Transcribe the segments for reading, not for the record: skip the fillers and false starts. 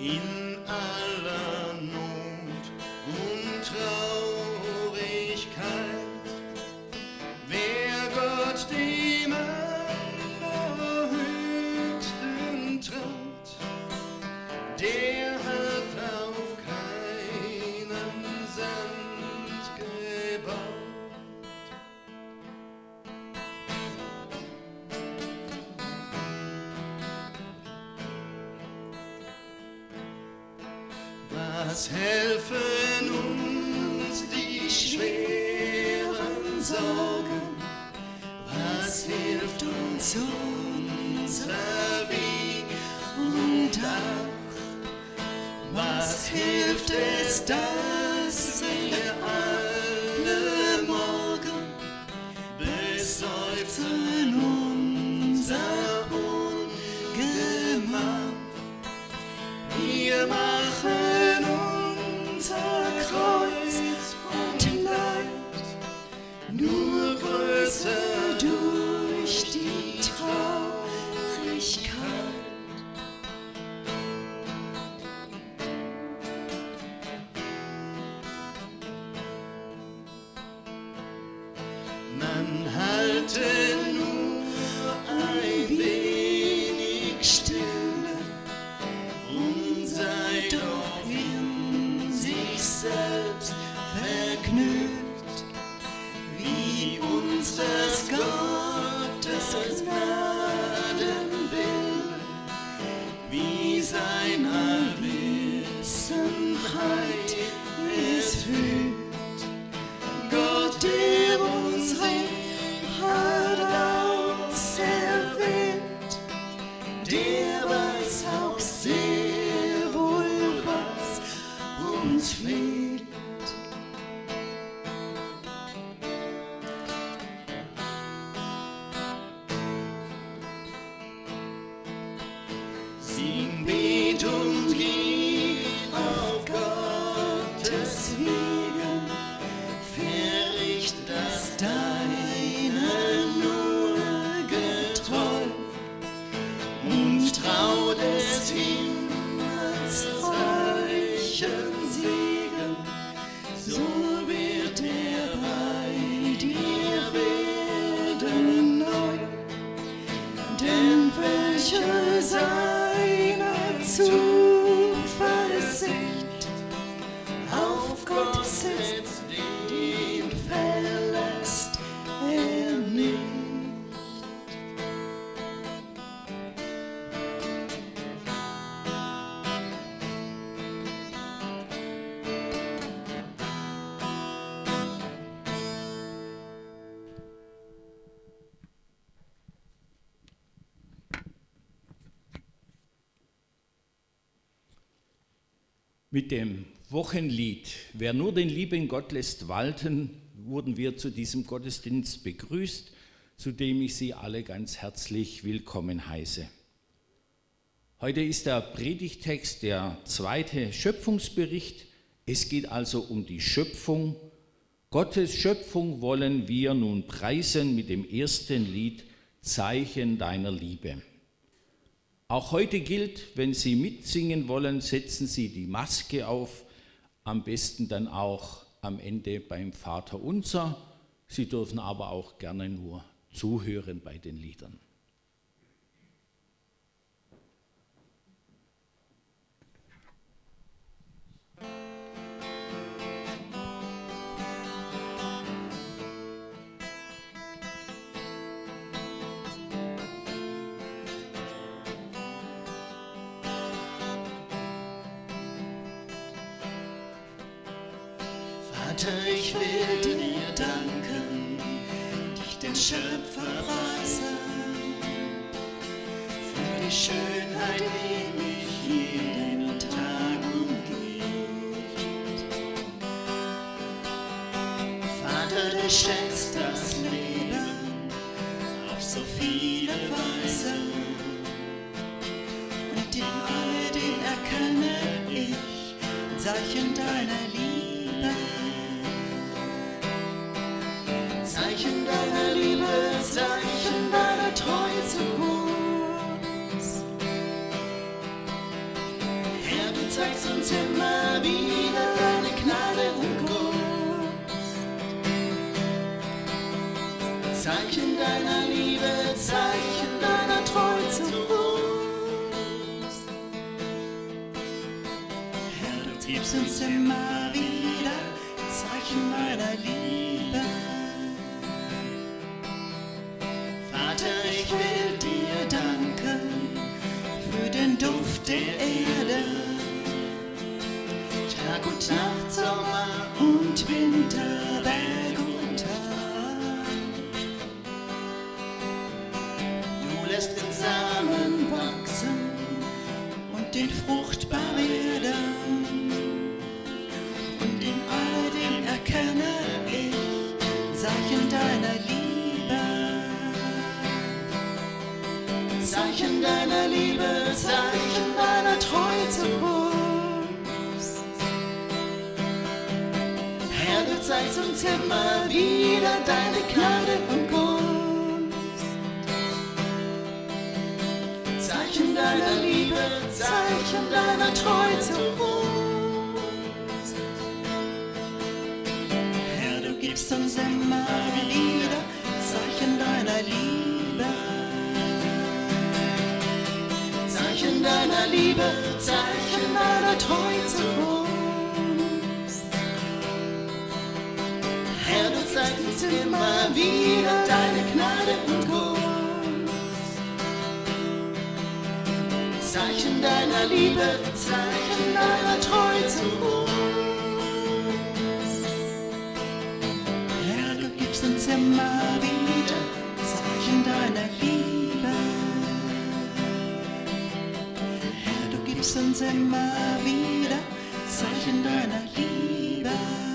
in aller Not und Traurigkeit. Wer Gott dem Allerhöchsten traut, der hat auf keinen Sand gebaut. Was helfen uns die schweren Sorgen? Was hilft uns unser Weg und Ach? Was hilft es, dass wir alle morgen beseufzen unser Ungemach? Wir machen unser Kreuz und Leid nur größer durch die Traurigkeit. Man halte nur ein wenig Stille und sei doch in sich selbst vergnügt, wie unseres Gottes Gnaden will, wie sein Allwissenheit es fühlt. Gott, der unsere Art auserwählt, der weiß auch sehr wohl, was uns fehlt. Sing, bet und geh auf Gottes Wegen, verricht das Deine nur getreu und traut es Himmels reichen Segen, so wird er bei dir werden neu. Denn welche seiner Zuversicht auf Gott setzt, den verlässt er nicht. Mit dem Wochenlied "Wer nur den lieben Gott lässt walten" wurden wir zu diesem Gottesdienst begrüßt, zu dem ich Sie alle ganz herzlich willkommen heiße. Heute ist der Predigtext der 2. Schöpfungsbericht. Es geht also um die Schöpfung. Gottes Schöpfung wollen wir nun preisen mit dem ersten Lied "Zeichen deiner Liebe". Auch heute gilt, wenn Sie mitsingen wollen, setzen Sie die Maske auf, am besten dann auch am Ende beim Vaterunser. Sie dürfen aber auch gerne nur zuhören bei den Liedern. Vater, ich will dir danken, dich den Schöpfer preisen, für die Schönheit, die mich jeden Tag umgibt. Vater, du schenkst das Leben auf so viele Weise, und in alledem erkenne ich Zeichen deiner Liebe. Zeichen deiner Liebe, Zeichen deiner Treue zu uns. Herr, du zeigst uns immer wieder deine Gnade und Gunst. Zeichen deiner Liebe, Zeichen deiner Treue zu uns. Herr, du gibst uns immer wieder Zeichen deiner Liebe. Vater, ich will dir danken für den Duft der Erde. Tag und Nacht, Sommer und Winter, Berg und Tal. Du lässt den Samen wachsen und den fruchtbar werden. Und in alledem erkenne ich Zeichen deiner Liebe. Zeichen deiner Liebe, Zeichen deiner Treue zu uns. Herr, du zeigst uns immer wieder deine Gnade und Gunst. Zeichen deiner Liebe, Zeichen deiner Treue zu uns. Herr, du gibst uns immer wieder Zeichen deiner Liebe. Zeichen deiner Liebe, Zeichen deiner Treue zu uns. Herr, du zeigst uns immer wieder deine Gnade und Gunst. Zeichen deiner Liebe, Zeichen deiner Treue zu uns. Herr, du gibst uns immer wieder Zeichen deiner Liebe. Gibst uns immer wieder Zeichen deiner Liebe.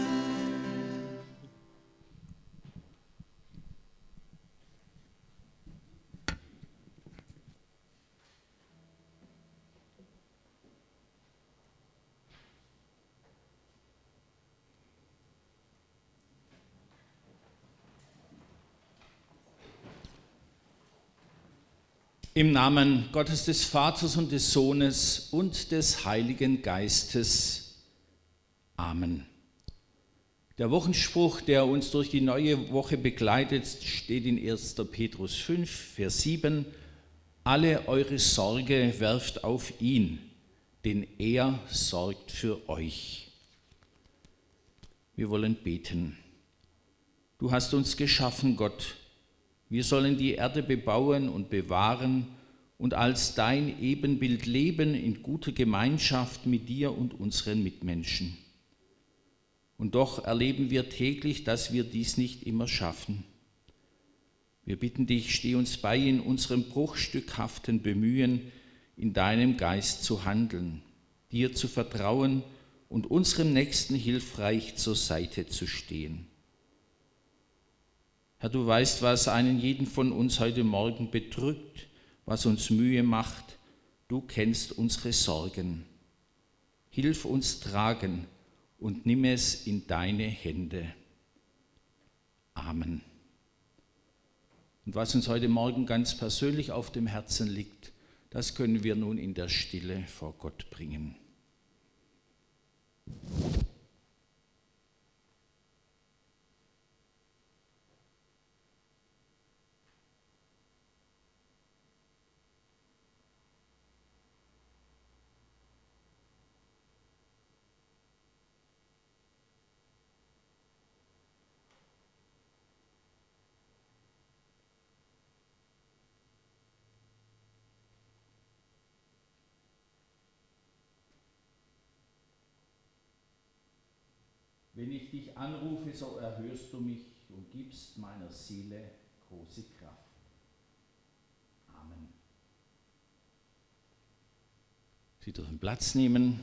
Im Namen Gottes des Vaters und des Sohnes und des Heiligen Geistes. Amen. Der Wochenspruch, der uns durch die neue Woche begleitet, steht in 1. Petrus 5, Vers 7. Alle eure Sorge werft auf ihn, denn er sorgt für euch. Wir wollen beten. Du hast uns geschaffen, Gott. Wir sollen die Erde bebauen und bewahren und als dein Ebenbild leben in guter Gemeinschaft mit dir und unseren Mitmenschen. Und doch erleben wir täglich, dass wir dies nicht immer schaffen. Wir bitten dich, steh uns bei in unserem bruchstückhaften Bemühen, in deinem Geist zu handeln, dir zu vertrauen und unserem Nächsten hilfreich zur Seite zu stehen. Herr, du weißt, was einen jeden von uns heute Morgen bedrückt, was uns Mühe macht. Du kennst unsere Sorgen. Hilf uns tragen und nimm es in deine Hände. Amen. Und was uns heute Morgen ganz persönlich auf dem Herzen liegt, das können wir nun in der Stille vor Gott bringen. Wenn ich dich anrufe, so erhörst du mich und gibst meiner Seele große Kraft. Amen. Sie dürfen Platz nehmen.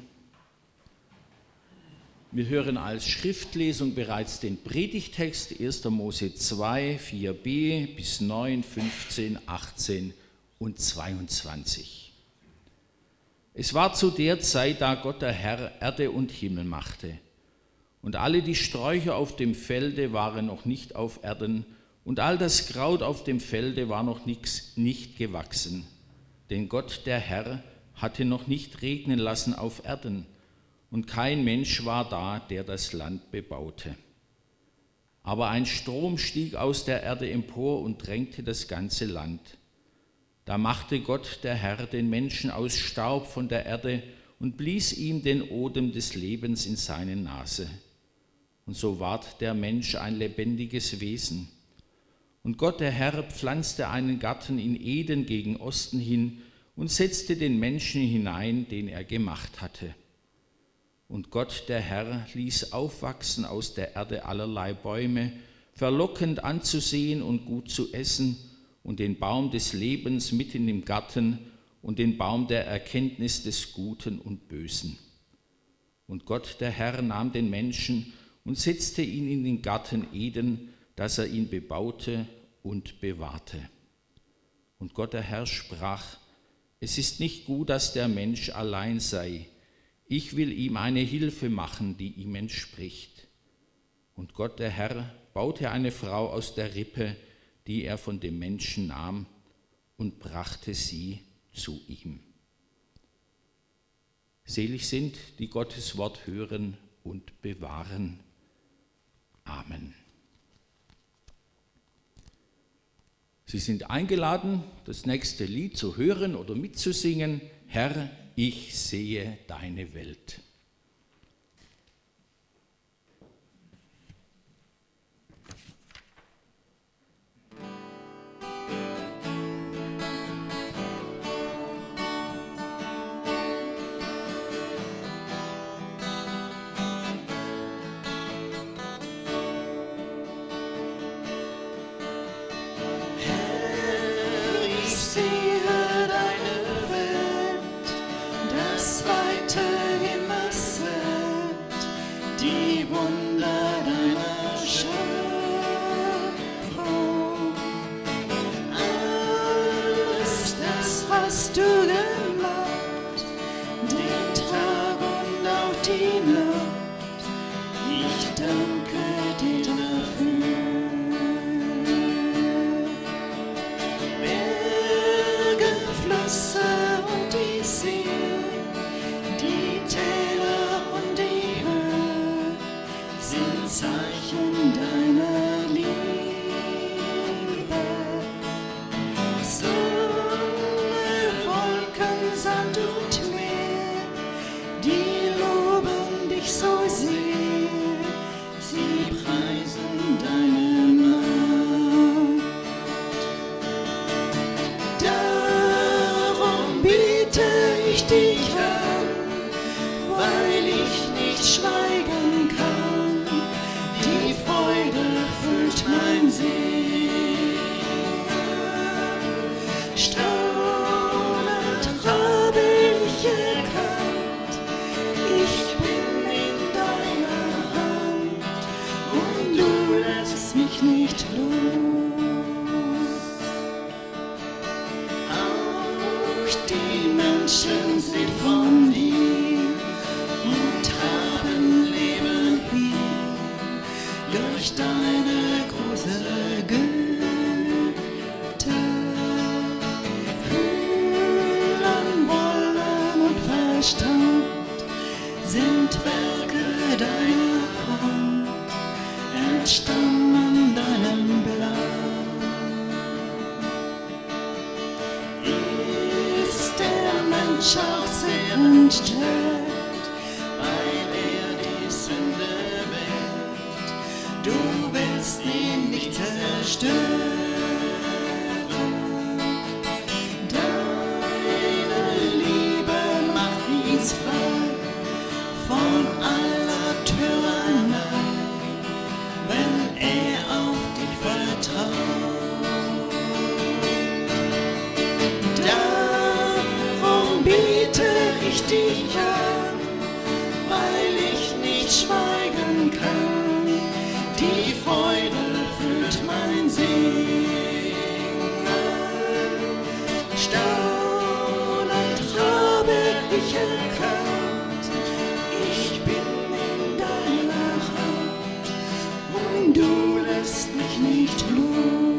Wir hören als Schriftlesung bereits den Predigtext 1. Mose 2, 4b bis 9, 15, 18 und 22. Es war zu der Zeit, da Gott der Herr Erde und Himmel machte. Und alle die Sträucher auf dem Felde waren noch nicht auf Erden, und all das Kraut auf dem Felde war noch nicht gewachsen. Denn Gott, der Herr, hatte noch nicht regnen lassen auf Erden, und kein Mensch war da, der das Land bebaute. Aber ein Strom stieg aus der Erde empor und drängte das ganze Land. Da machte Gott, der Herr, den Menschen aus Staub von der Erde und blies ihm den Odem des Lebens in seine Nase. Und so ward der Mensch ein lebendiges Wesen. Und Gott, der Herr, pflanzte einen Garten in Eden gegen Osten hin und setzte den Menschen hinein, den er gemacht hatte. Und Gott, der Herr, ließ aufwachsen aus der Erde allerlei Bäume, verlockend anzusehen und gut zu essen, und den Baum des Lebens mitten im Garten und den Baum der Erkenntnis des Guten und Bösen. Und Gott, der Herr, nahm den Menschen und setzte ihn in den Garten Eden, dass er ihn bebaute und bewahrte. Und Gott, der Herr, sprach: Es ist nicht gut, dass der Mensch allein sei. Ich will ihm eine Hilfe machen, die ihm entspricht. Und Gott, der Herr, baute eine Frau aus der Rippe, die er von dem Menschen nahm, und brachte sie zu ihm. Selig sind, die Gottes Wort hören und bewahren. Amen. Sie sind eingeladen, das nächste Lied zu hören oder mitzusingen. Herr, ich sehe deine Welt.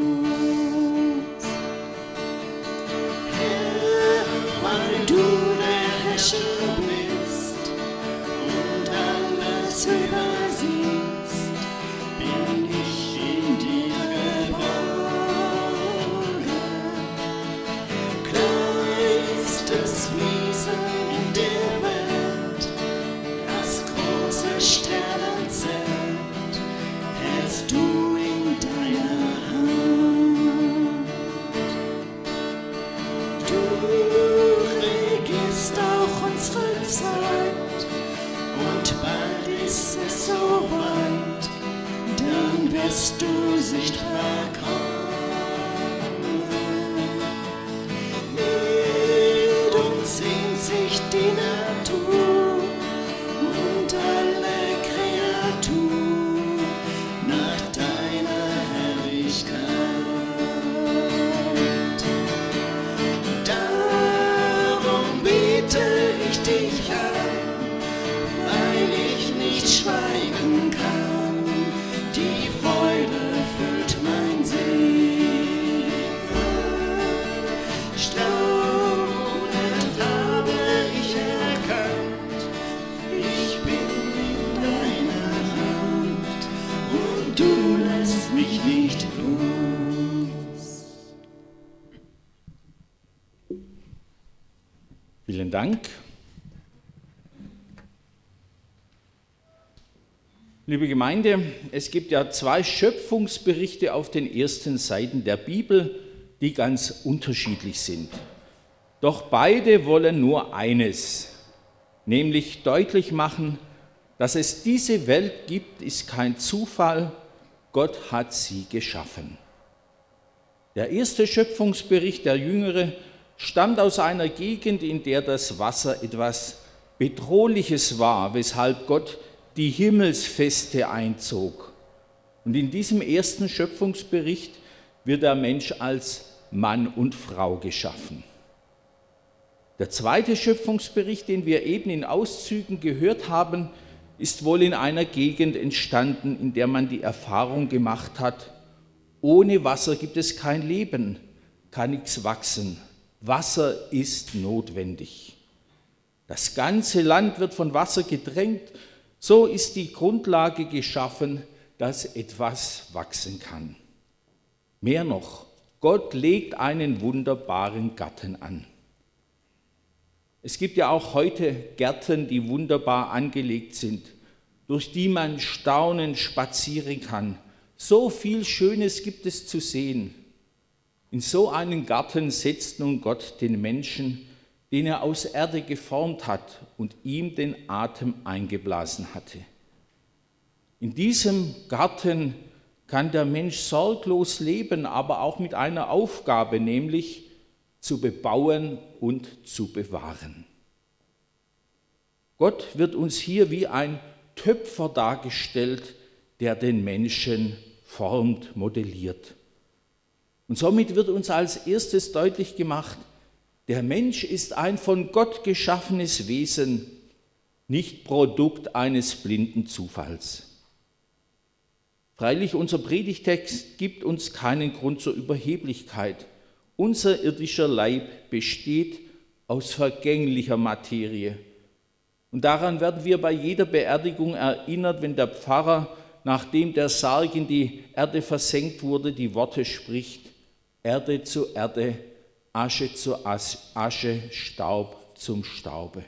Du lässt du sichtbar kommen. Mit uns sehnt sich die Natur und alle Kreatur nach deiner Herrlichkeit. Darum bete ich dich an, weil ich nicht schweigen kann. Die Freude füllt mein Sehen. Staunend habe ich erkannt, ich bin in deiner Hand und du lässt mich nicht los. Vielen Dank. Liebe Gemeinde, es gibt ja 2 Schöpfungsberichte auf den ersten Seiten der Bibel, die ganz unterschiedlich sind. Doch beide wollen nur eines, nämlich deutlich machen, dass es diese Welt gibt, ist kein Zufall, Gott hat sie geschaffen. Der erste Schöpfungsbericht, der jüngere, stammt aus einer Gegend, in der das Wasser etwas Bedrohliches war, weshalb Gott die Himmelsfeste einzog. Und in diesem ersten Schöpfungsbericht wird der Mensch als Mann und Frau geschaffen. Der zweite Schöpfungsbericht, den wir eben in Auszügen gehört haben, ist wohl in einer Gegend entstanden, in der man die Erfahrung gemacht hat, ohne Wasser gibt es kein Leben, kann nichts wachsen. Wasser ist notwendig. Das ganze Land wird von Wasser gedrängt. So ist die Grundlage geschaffen, dass etwas wachsen kann. Mehr noch, Gott legt einen wunderbaren Garten an. Es gibt ja auch heute Gärten, die wunderbar angelegt sind, durch die man staunend spazieren kann. So viel Schönes gibt es zu sehen. In so einen Garten setzt nun Gott den Menschen, den er aus Erde geformt hat und ihm den Atem eingeblasen hatte. In diesem Garten kann der Mensch sorglos leben, aber auch mit einer Aufgabe, nämlich zu bebauen und zu bewahren. Gott wird uns hier wie ein Töpfer dargestellt, der den Menschen formt, modelliert. Und somit wird uns als erstes deutlich gemacht, der Mensch ist ein von Gott geschaffenes Wesen, nicht Produkt eines blinden Zufalls. Freilich, unser Predigtext gibt uns keinen Grund zur Überheblichkeit. Unser irdischer Leib besteht aus vergänglicher Materie. Und daran werden wir bei jeder Beerdigung erinnert, wenn der Pfarrer, nachdem der Sarg in die Erde versenkt wurde, die Worte spricht: Erde zu Erde, Asche zu Asche, Staub zum Staube.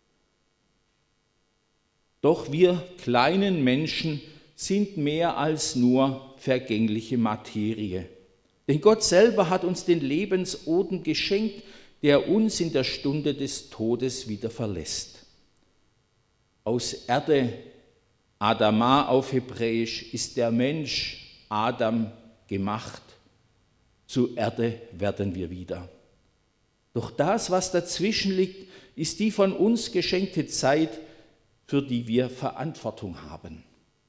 Doch wir kleinen Menschen sind mehr als nur vergängliche Materie. Denn Gott selber hat uns den Lebensodem geschenkt, der uns in der Stunde des Todes wieder verlässt. Aus Erde, Adama auf Hebräisch, ist der Mensch, Adam, gemacht. Zu Erde werden wir wieder. Doch das, was dazwischen liegt, ist die von uns geschenkte Zeit, für die wir Verantwortung haben.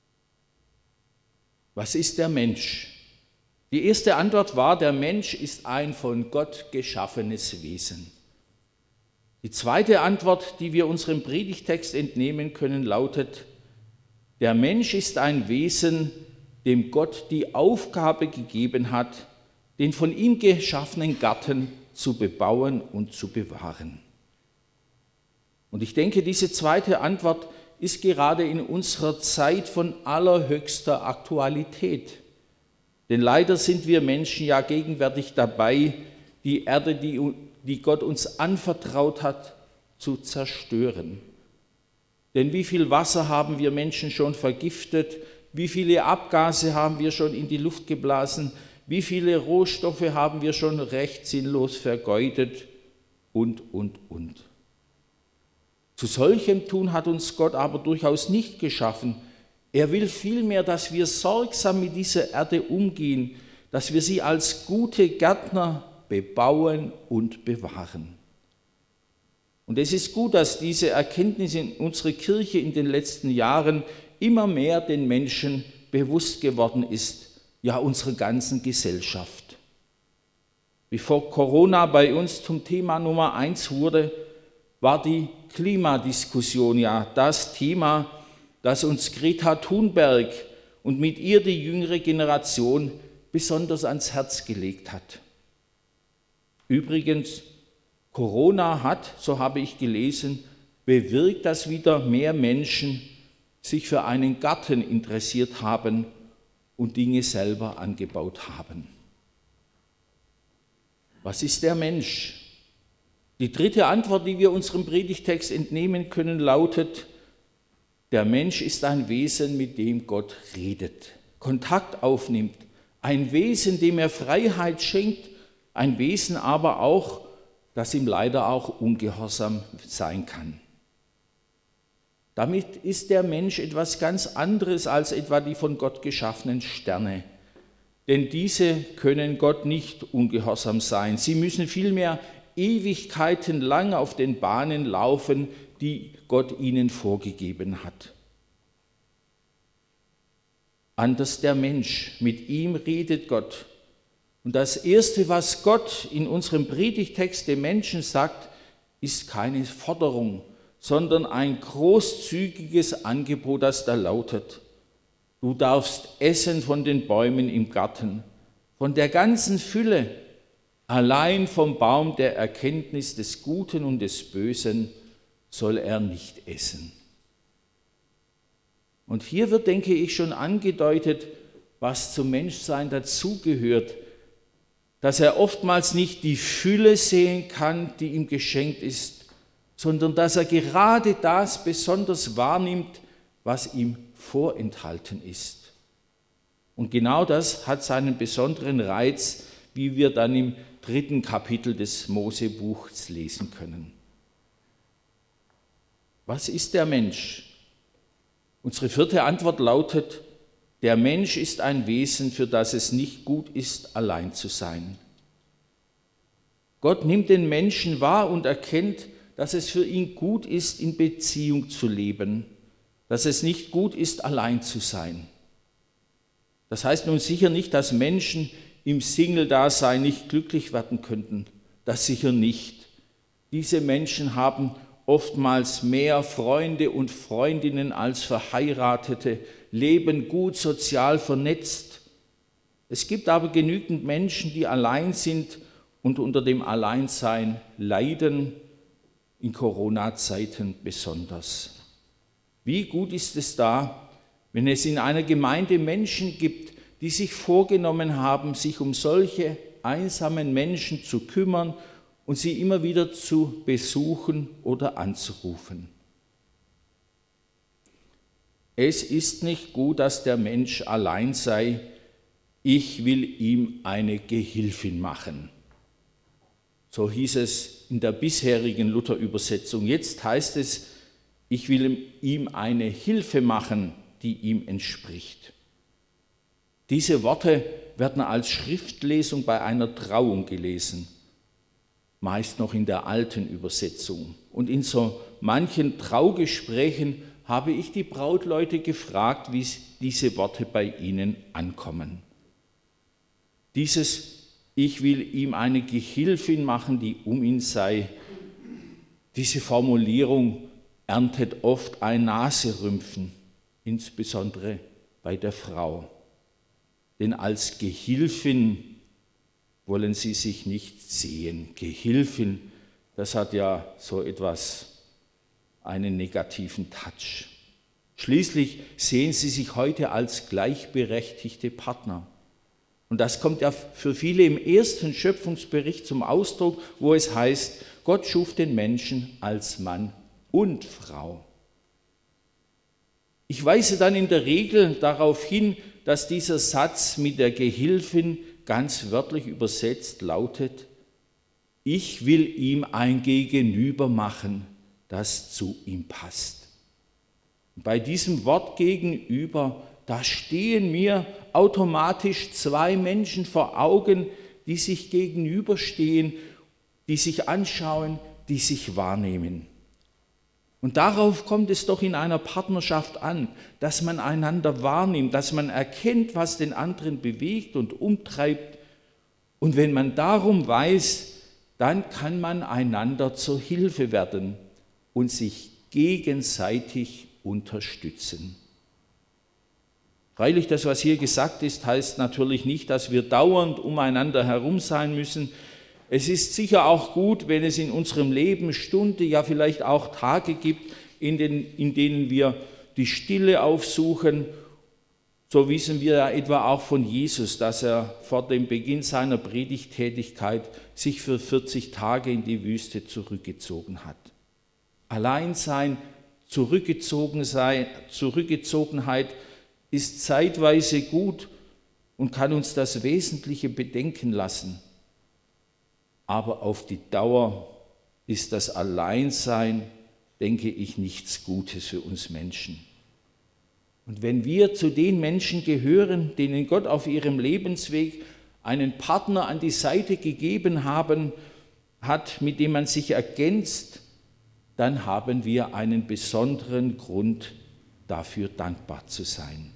Was ist der Mensch? Die erste Antwort war, der Mensch ist ein von Gott geschaffenes Wesen. Die zweite Antwort, die wir unserem Predigtext entnehmen können, lautet: Der Mensch ist ein Wesen, dem Gott die Aufgabe gegeben hat, den von ihm geschaffenen Garten zu bebauen und zu bewahren. Und ich denke, diese zweite Antwort ist gerade in unserer Zeit von allerhöchster Aktualität. Denn leider sind wir Menschen ja gegenwärtig dabei, die Erde, die Gott uns anvertraut hat, zu zerstören. Denn wie viel Wasser haben wir Menschen schon vergiftet? Wie viele Abgase haben wir schon in die Luft geblasen? Wie viele Rohstoffe haben wir schon recht sinnlos vergeudet? Und. Zu solchem Tun hat uns Gott aber durchaus nicht geschaffen, Er will vielmehr, dass wir sorgsam mit dieser Erde umgehen, dass wir sie als gute Gärtner bebauen und bewahren. Und es ist gut, dass diese Erkenntnis in unserer Kirche in den letzten Jahren immer mehr den Menschen bewusst geworden ist, ja unserer ganzen Gesellschaft. Bevor Corona bei uns zum Thema Nummer 1 wurde, war die Klimadiskussion ja das Thema, das uns Greta Thunberg und mit ihr die jüngere Generation besonders ans Herz gelegt hat. Übrigens, Corona hat, so habe ich gelesen, bewirkt, dass wieder mehr Menschen sich für einen Garten interessiert haben und Dinge selber angebaut haben. Was ist der Mensch? Die dritte Antwort, die wir unserem Predigtext entnehmen können, lautet: Der Mensch ist ein Wesen, mit dem Gott redet, Kontakt aufnimmt, ein Wesen, dem er Freiheit schenkt, ein Wesen aber auch, das ihm leider auch ungehorsam sein kann. Damit ist der Mensch etwas ganz anderes als etwa die von Gott geschaffenen Sterne. Denn diese können Gott nicht ungehorsam sein. Sie müssen vielmehr Ewigkeiten lang auf den Bahnen laufen, die Gott ihnen vorgegeben hat. Anders der Mensch, mit ihm redet Gott. Und das Erste, was Gott in unserem Predigtext dem Menschen sagt, ist keine Forderung, sondern ein großzügiges Angebot, das da lautet: Du darfst essen von den Bäumen im Garten, von der ganzen Fülle, allein vom Baum der Erkenntnis des Guten und des Bösen soll er nicht essen. Und hier wird, denke ich, schon angedeutet, was zum Menschsein dazugehört, dass er oftmals nicht die Fülle sehen kann, die ihm geschenkt ist, sondern dass er gerade das besonders wahrnimmt, was ihm vorenthalten ist. Und genau das hat seinen besonderen Reiz, wie wir dann im 3. Kapitel des Mosebuchs lesen können. Was ist der Mensch? Unsere 4. Antwort lautet: Der Mensch ist ein Wesen, für das es nicht gut ist, allein zu sein. Gott nimmt den Menschen wahr und erkennt, dass es für ihn gut ist, in Beziehung zu leben, dass es nicht gut ist, allein zu sein. Das heißt nun sicher nicht, dass Menschen im Single-Dasein nicht glücklich werden könnten. Das sicher nicht. Diese Menschen haben oftmals mehr Freunde und Freundinnen als Verheiratete, leben gut sozial vernetzt. Es gibt aber genügend Menschen, die allein sind und unter dem Alleinsein leiden, in Corona-Zeiten besonders. Wie gut ist es da, wenn es in einer Gemeinde Menschen gibt, die sich vorgenommen haben, sich um solche einsamen Menschen zu kümmern und sie immer wieder zu besuchen oder anzurufen. Es ist nicht gut, dass der Mensch allein sei. Ich will ihm eine Gehilfin machen. So hieß es in der bisherigen Luther-Übersetzung. Jetzt heißt es, ich will ihm eine Hilfe machen, die ihm entspricht. Diese Worte werden als Schriftlesung bei einer Trauung gelesen, meist noch in der alten Übersetzung. Und in so manchen Traugesprächen habe ich die Brautleute gefragt, wie diese Worte bei ihnen ankommen. Dieses Ich will ihm eine Gehilfin machen, die um ihn sei, diese Formulierung erntet oft ein Naserümpfen, insbesondere bei der Frau. Denn als Gehilfin wollen sie sich nicht sehen. Gehilfin, das hat ja so etwas, einen negativen Touch. Schließlich sehen sie sich heute als gleichberechtigte Partner. Und das kommt ja für viele im ersten Schöpfungsbericht zum Ausdruck, wo es heißt, Gott schuf den Menschen als Mann und Frau. Ich weise dann in der Regel darauf hin, dass dieser Satz mit der Gehilfin ganz wörtlich übersetzt lautet: Ich will ihm ein Gegenüber machen, das zu ihm passt. Bei diesem Wort gegenüber, da stehen mir automatisch zwei Menschen vor Augen, die sich gegenüberstehen, die sich anschauen, die sich wahrnehmen. Und darauf kommt es doch in einer Partnerschaft an, dass man einander wahrnimmt, dass man erkennt, was den anderen bewegt und umtreibt. Und wenn man darum weiß, dann kann man einander zur Hilfe werden und sich gegenseitig unterstützen. Freilich, das, was hier gesagt ist, heißt natürlich nicht, dass wir dauernd umeinander herum sein müssen. Es ist sicher auch gut, wenn es in unserem Leben Stunden, ja vielleicht auch Tage gibt, in denen wir die Stille aufsuchen. So wissen wir ja etwa auch von Jesus, dass er vor dem Beginn seiner Predigttätigkeit sich für 40 Tage in die Wüste zurückgezogen hat. Alleinsein, Zurückgezogenheit ist zeitweise gut und kann uns das Wesentliche bedenken lassen. Aber auf die Dauer ist das Alleinsein, denke ich, nichts Gutes für uns Menschen. Und wenn wir zu den Menschen gehören, denen Gott auf ihrem Lebensweg einen Partner an die Seite gegeben hat, mit dem man sich ergänzt, dann haben wir einen besonderen Grund, dafür dankbar zu sein.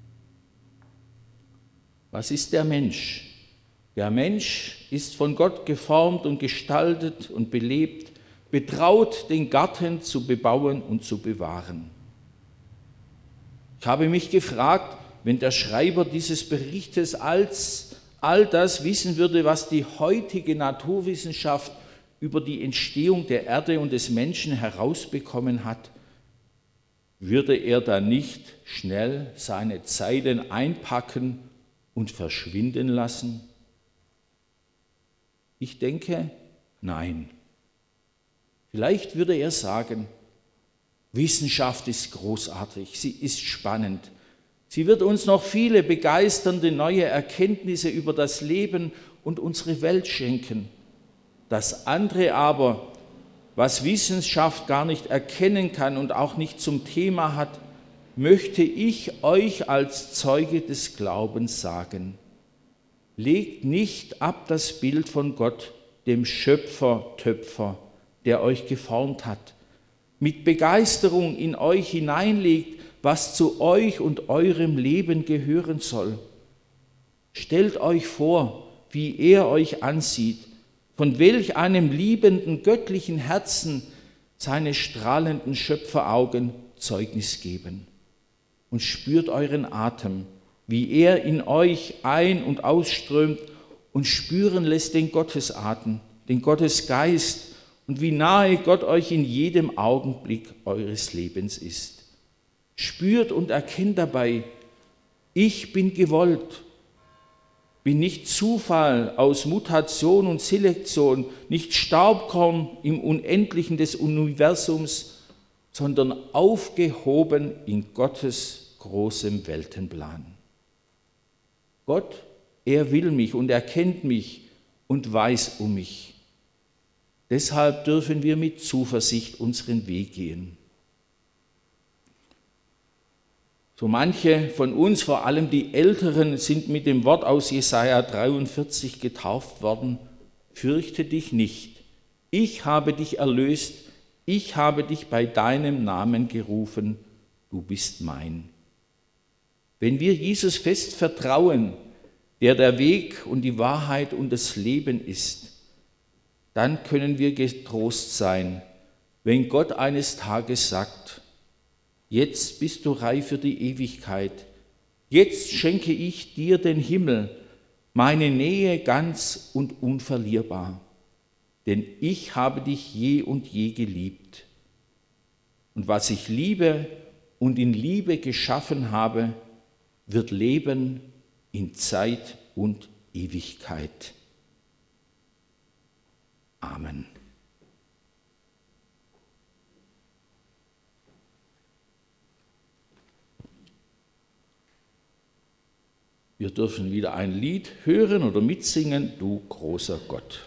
Was ist der Mensch? Der Mensch ist von Gott geformt und gestaltet und belebt, betraut, den Garten zu bebauen und zu bewahren. Ich habe mich gefragt, wenn der Schreiber dieses Berichtes all das wissen würde, was die heutige Naturwissenschaft über die Entstehung der Erde und des Menschen herausbekommen hat, würde er dann nicht schnell seine Zeilen einpacken und verschwinden lassen? Ich denke, nein. Vielleicht würde er sagen, Wissenschaft ist großartig, sie ist spannend. Sie wird uns noch viele begeisternde neue Erkenntnisse über das Leben und unsere Welt schenken. Das andere aber, was Wissenschaft gar nicht erkennen kann und auch nicht zum Thema hat, möchte ich euch als Zeuge des Glaubens sagen. Legt nicht ab das Bild von Gott, dem Schöpfer-Töpfer, der euch geformt hat, mit Begeisterung in euch hineinlegt, was zu euch und eurem Leben gehören soll. Stellt euch vor, wie er euch ansieht, von welch einem liebenden, göttlichen Herzen seine strahlenden Schöpferaugen Zeugnis geben. Und spürt euren Atem, wie er in euch ein- und ausströmt und spüren lässt den Gottesatem, den Gottesgeist und wie nahe Gott euch in jedem Augenblick eures Lebens ist. Spürt und erkennt dabei, ich bin gewollt, bin nicht Zufall aus Mutation und Selektion, nicht Staubkorn im Unendlichen des Universums, sondern aufgehoben in Gottes großem Weltenplan. Gott, er will mich und er kennt mich und weiß um mich. Deshalb dürfen wir mit Zuversicht unseren Weg gehen. So manche von uns, vor allem die Älteren, sind mit dem Wort aus Jesaja 43 getauft worden: Fürchte dich nicht, ich habe dich erlöst, ich habe dich bei deinem Namen gerufen, du bist mein. Wenn wir Jesus fest vertrauen, der der Weg und die Wahrheit und das Leben ist, dann können wir getrost sein, wenn Gott eines Tages sagt, jetzt bist du reif für die Ewigkeit, jetzt schenke ich dir den Himmel, meine Nähe ganz und unverlierbar, denn ich habe dich je und je geliebt. Und was ich liebe und in Liebe geschaffen habe, wird leben in Zeit und Ewigkeit. Amen. Wir dürfen wieder ein Lied hören oder mitsingen, Du großer Gott.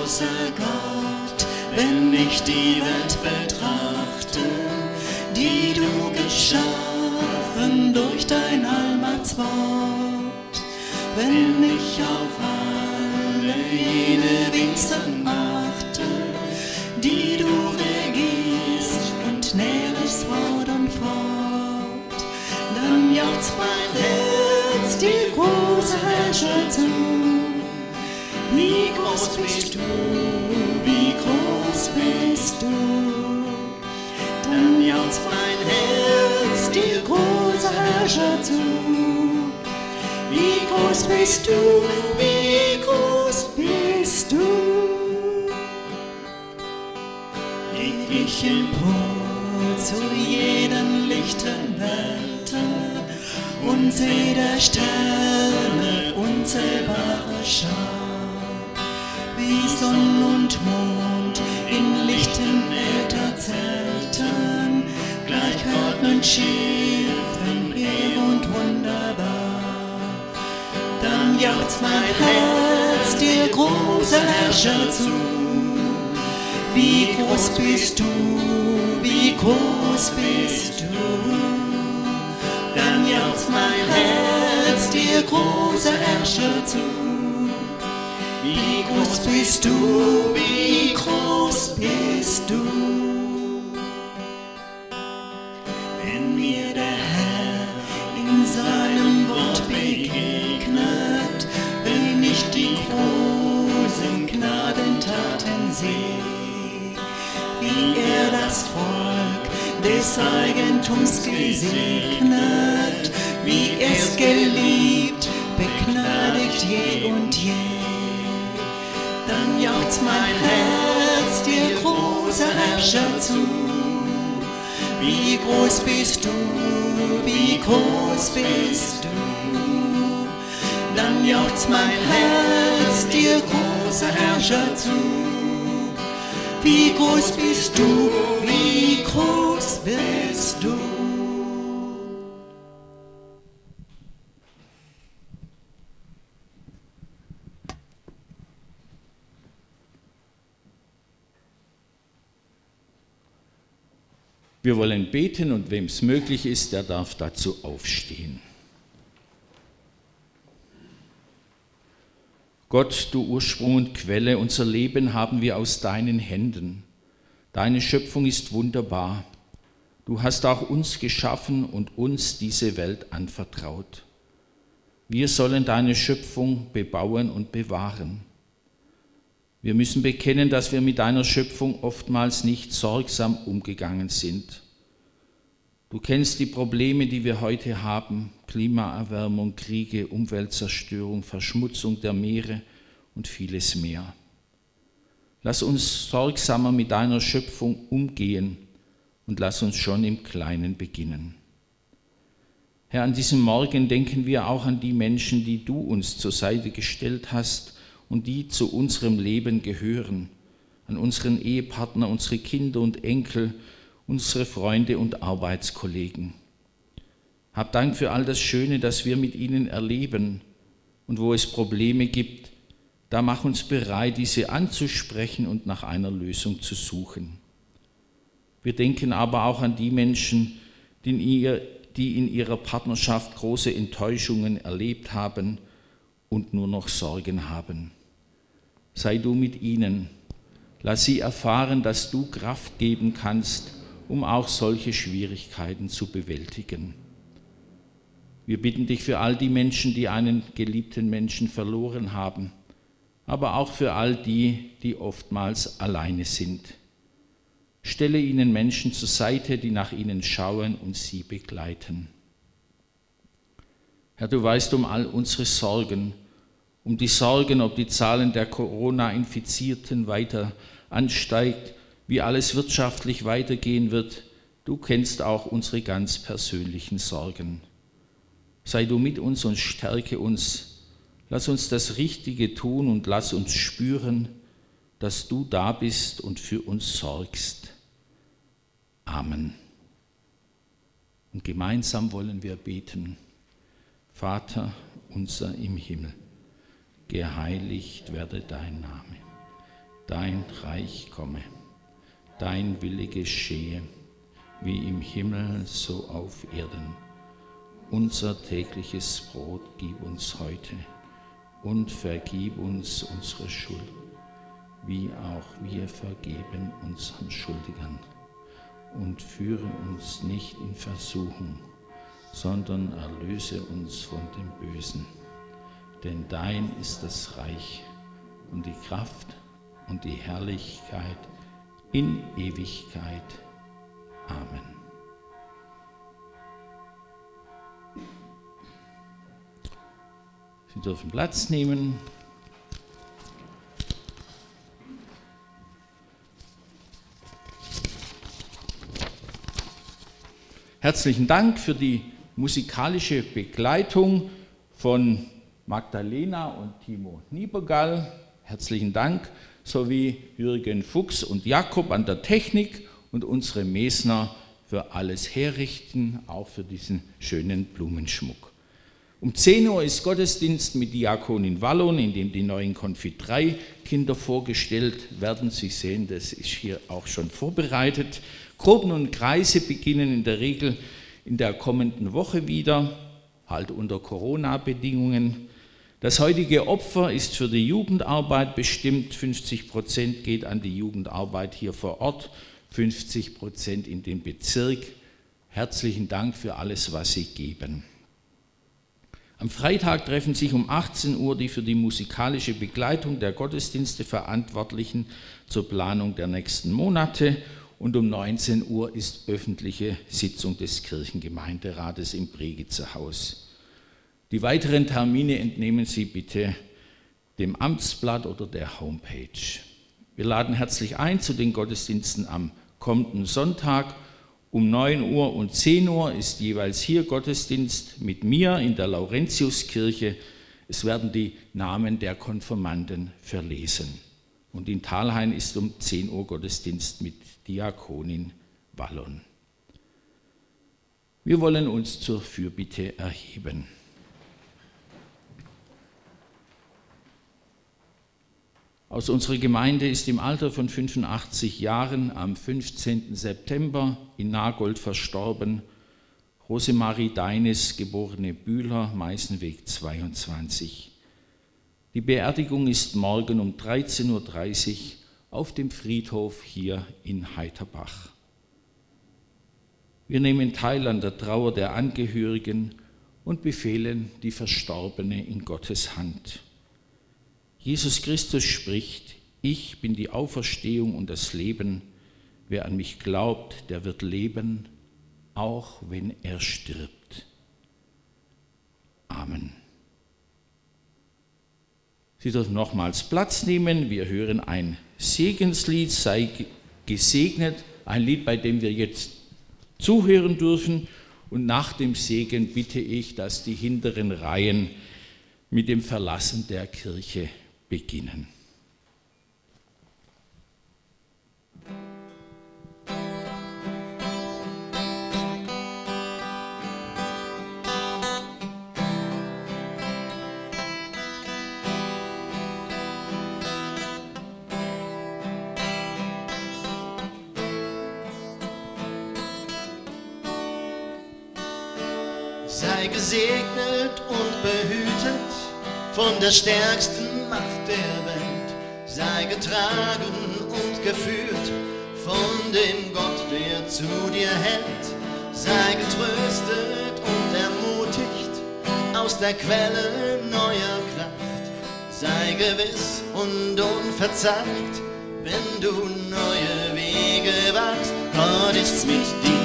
großer Gott, wenn ich die Welt betrachte, die du geschaffen durch dein Allmachtswort. Wenn ich auf alle jene Wesen achte, die du regierst und nährst fort und fort, dann jauchzt mein Herz dir, großer Herrscher, zu. Wie groß bist du, wie groß bist du, dann jauchzt mein Herz dir, großer Herrscher, zu. Wie groß bist du, wie groß bist du. Leg ich empor zu jeden lichten Welten und seh der Sterne unzählbare Schar, wie Sonn und Mond in lichten Äther zelten, gleich ordnen Schiffen hehr und wunderbar. Dann jauchzt mein Herz dir, großer Herrscher, zu. Wie groß bist du, wie groß bist du. Dann jauchzt mein Herz dir, großer Herrscher, zu. Wie groß bist du, wie groß bist du. Wenn mir der Herr in seinem Wort begegnet, wenn ich die großen Gnadentaten sehe, wie er das Volk des Eigentums gesegnet, wie es geliebt, begnadigt je und je, dann jauchzt mein Herz dir, großer Herrscher, zu. Wie groß bist du, wie groß bist du, dann jauchzt mein Herz dir, großer Herrscher, zu. Wie groß bist du, wie groß bist du. Wir wollen beten und wem es möglich ist, der darf dazu aufstehen. Gott, du Ursprung und Quelle, unser Leben haben wir aus deinen Händen. Deine Schöpfung ist wunderbar. Du hast auch uns geschaffen und uns diese Welt anvertraut. Wir sollen deine Schöpfung bebauen und bewahren. Wir müssen bekennen, dass wir mit deiner Schöpfung oftmals nicht sorgsam umgegangen sind. Du kennst die Probleme, die wir heute haben: Klimaerwärmung, Kriege, Umweltzerstörung, Verschmutzung der Meere und vieles mehr. Lass uns sorgsamer mit deiner Schöpfung umgehen und lass uns schon im Kleinen beginnen. Herr, an diesem Morgen denken wir auch an die Menschen, die du uns zur Seite gestellt hast und die zu unserem Leben gehören, an unseren Ehepartner, unsere Kinder und Enkel, unsere Freunde und Arbeitskollegen. Hab Dank für all das Schöne, das wir mit ihnen erleben, und wo es Probleme gibt, da mach uns bereit, diese anzusprechen und nach einer Lösung zu suchen. Wir denken aber auch an die Menschen, die in ihrer Partnerschaft große Enttäuschungen erlebt haben und nur noch Sorgen haben. Sei du mit ihnen. Lass sie erfahren, dass du Kraft geben kannst, um auch solche Schwierigkeiten zu bewältigen. Wir bitten dich für all die Menschen, die einen geliebten Menschen verloren haben, aber auch für all die, die oftmals alleine sind. Stelle ihnen Menschen zur Seite, die nach ihnen schauen und sie begleiten. Herr, du weißt um all unsere Sorgen, um die Sorgen, ob die Zahlen der Corona-Infizierten weiter ansteigt, wie alles wirtschaftlich weitergehen wird. Du kennst auch unsere ganz persönlichen Sorgen. Sei du mit uns und stärke uns. Lass uns das Richtige tun und lass uns spüren, dass du da bist und für uns sorgst. Amen. Und gemeinsam wollen wir beten. Vater unser im Himmel, geheiligt werde dein Name. dein Reich komme, dein Wille geschehe, wie im Himmel so auf Erden. Unser tägliches Brot gib uns heute und vergib uns unsere Schuld, wie auch wir vergeben unseren Schuldigern. Und führe uns nicht in Versuchung, sondern erlöse uns von dem Bösen. Denn dein ist das Reich und die Kraft und die Herrlichkeit in Ewigkeit. Amen. Sie dürfen Platz nehmen. Herzlichen Dank für die musikalische Begleitung von Magdalena und Timo Niebergall. Herzlichen Dank, sowie Jürgen Fuchs und Jakob an der Technik und unsere Mesner für alles Herrichten, auch für diesen schönen Blumenschmuck. Um 10 Uhr ist Gottesdienst mit Diakonin Wallon, in dem die neuen Konfit 3 Kinder vorgestellt werden. Sie sehen, das ist hier auch schon vorbereitet. Gruppen und Kreise beginnen in der Regel in der kommenden Woche wieder, halt unter Corona-Bedingungen. Das heutige Opfer ist für die Jugendarbeit bestimmt. 50% geht an die Jugendarbeit hier vor Ort, 50% in den Bezirk. Herzlichen Dank für alles, was Sie geben. Am Freitag treffen sich um 18 Uhr die für die musikalische Begleitung der Gottesdienste Verantwortlichen zur Planung der nächsten Monate. Und um 19 Uhr ist öffentliche Sitzung des Kirchengemeinderates im Bregitzer Haus. Die weiteren Termine entnehmen Sie bitte dem Amtsblatt oder der Homepage. Wir laden herzlich ein zu den Gottesdiensten am kommenden Sonntag. Um 9 Uhr und 10 Uhr ist jeweils hier Gottesdienst mit mir in der Laurentiuskirche. Es werden die Namen der Konfirmanden verlesen. Und in Thalhain ist um 10 Uhr Gottesdienst mit Diakonin Wallon. Wir wollen uns zur Fürbitte erheben. Aus unserer Gemeinde ist im Alter von 85 Jahren am 15. September in Nagold verstorben Rosemarie Deines, geborene Bühler, Meißenweg 22. Die Beerdigung ist morgen um 13.30 Uhr auf dem Friedhof hier in Heiterbach. Wir nehmen teil an der Trauer der Angehörigen und befehlen die Verstorbene in Gottes Hand. Jesus Christus spricht: Ich bin die Auferstehung und das Leben. Wer an mich glaubt, der wird leben, auch wenn er stirbt. Amen. Sie dürfen nochmals Platz nehmen. Wir hören ein Segenslied, sei gesegnet, ein Lied, bei dem wir jetzt zuhören dürfen. Und nach dem Segen bitte ich, dass die hinteren Reihen mit dem Verlassen der Kirche beginnen. Sei gesegnet und behütet von der stärksten Macht der Welt. Sei getragen und geführt von dem Gott, der zu dir hält. Sei getröstet und ermutigt aus der Quelle neuer Kraft. Sei gewiss und unverzagt, wenn du neue Wege wagst. Gott ist mit dir.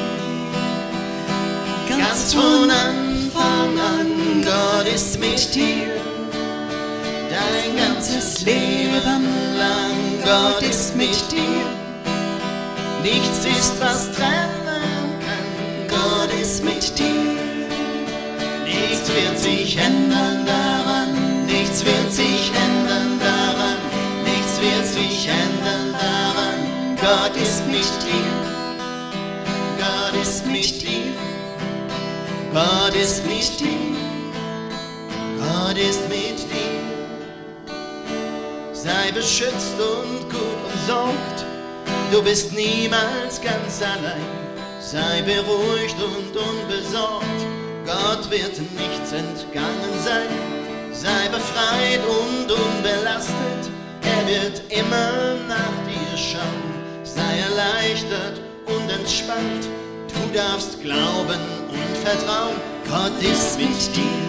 Ganz von Anfang an, Gott ist mit dir. Dein ganzes Leben lang, Gott ist mit dir. Nichts ist, was trennen kann, Gott ist mit dir. Nichts wird sich ändern daran, nichts wird sich ändern daran, nichts wird sich ändern daran. Gott ist mit dir, Gott ist mit dir. Gott ist mit dir, Gott ist mit dir. sei beschützt und gut umsorgt. Du bist niemals ganz allein, sei beruhigt und unbesorgt. Gott wird nichts entgangen sein, sei befreit und unbelastet. Er wird immer nach dir schauen, sei erleichtert und entspannt. Du darfst glauben und vertrauen, Gott ist mit dir.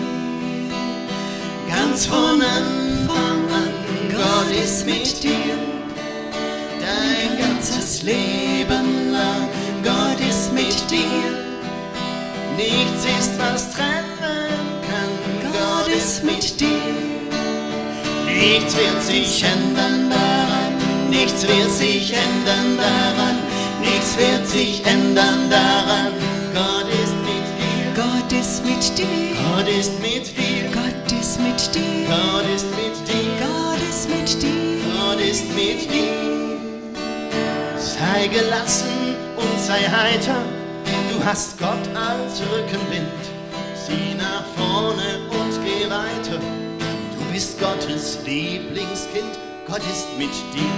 Ganz von Anfang an, Gott ist mit dir. Dein ganzes Leben lang, Gott ist mit dir. Nichts ist, was trennen kann, Gott ist mit dir. Nichts wird sich ändern daran, nichts wird sich ändern daran, nichts wird sich ändern daran. Gott ist mit dir, Gott ist mit dir, Gott ist mit dir, Gott ist mit dir, Gott ist mit dir, Gott ist mit dir, Gott ist mit dir. Sei gelassen und sei heiter, du hast Gott als Rückenwind. Sieh nach vorne und geh weiter, du bist Gottes Lieblingskind, Gott ist mit dir.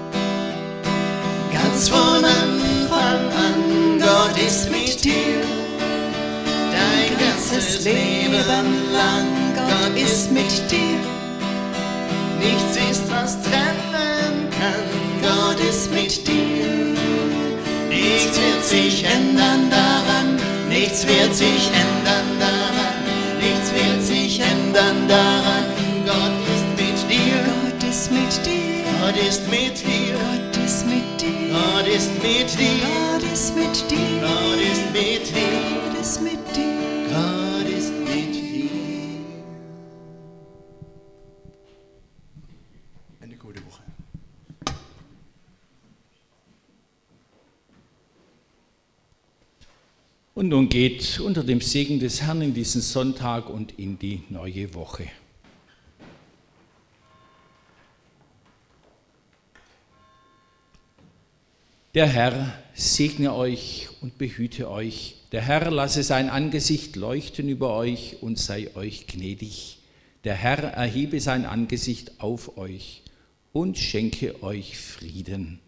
Ganz von Anfang an, Gott ist mit dir. Dein ganzes Leben lang, Gott ist mit dir. Nichts ist, was trennen kann, Gott ist mit dir. Nichts wird sich ändern daran, nichts wird sich ändern daran, nichts wird sich ändern daran. Gott ist mit dir, Gott ist mit dir, Gott ist mit dir, Gott ist mit dir, Gott ist mit dir, Gott ist mit dir, Gott ist mit dir, Gott ist mit dir. Gott ist mit dir. Eine gute Woche. Und nun geht unter dem Segen des Herrn in diesen Sonntag und in die neue Woche. Der Herr segne euch und behüte euch. Der Herr lasse sein Angesicht leuchten über euch und sei euch gnädig. Der Herr erhebe sein Angesicht auf euch und schenke euch Frieden.